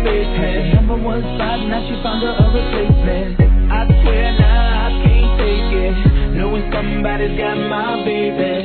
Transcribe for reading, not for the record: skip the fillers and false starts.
babe had number one spot, now she found her a replacement. I swear now I can't take it, knowing somebody's got my baby.